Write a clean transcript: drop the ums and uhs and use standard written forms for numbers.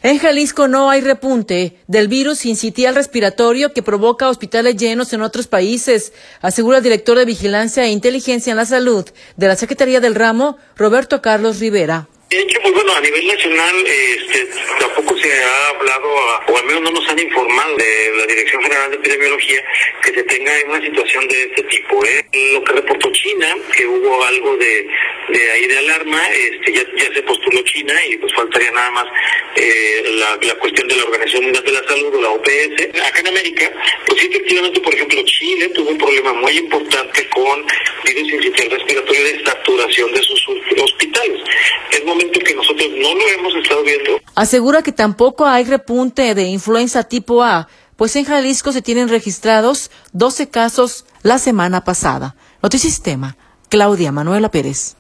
En Jalisco no hay repunte del virus sincitial respiratorio que provoca hospitales llenos en otros países, asegura el director de Vigilancia e Inteligencia en la Salud de la Secretaría del Ramo, Roberto Carlos Rivera. De hecho, pues bueno, a nivel nacional tampoco se ha hablado, o al menos no nos han informado de la Dirección General de Epidemiología que se tenga una situación de este tipo. Lo que reportó China, que hubo algo de alarma, ya se postuló China y pues faltaría nada más la cuestión de la Organización Mundial de la Salud o la OPS. Acá en América, pues sí, efectivamente, por ejemplo, Chile tuvo un problema muy importante con virus sincitial respiratorio de saturación de sus hospitales. Es momento que nosotros no lo hemos estado viendo. Asegura que tampoco hay repunte de influenza tipo A, pues en Jalisco se tienen registrados 12 casos la semana pasada. Notisistema, Claudia Manuela Pérez.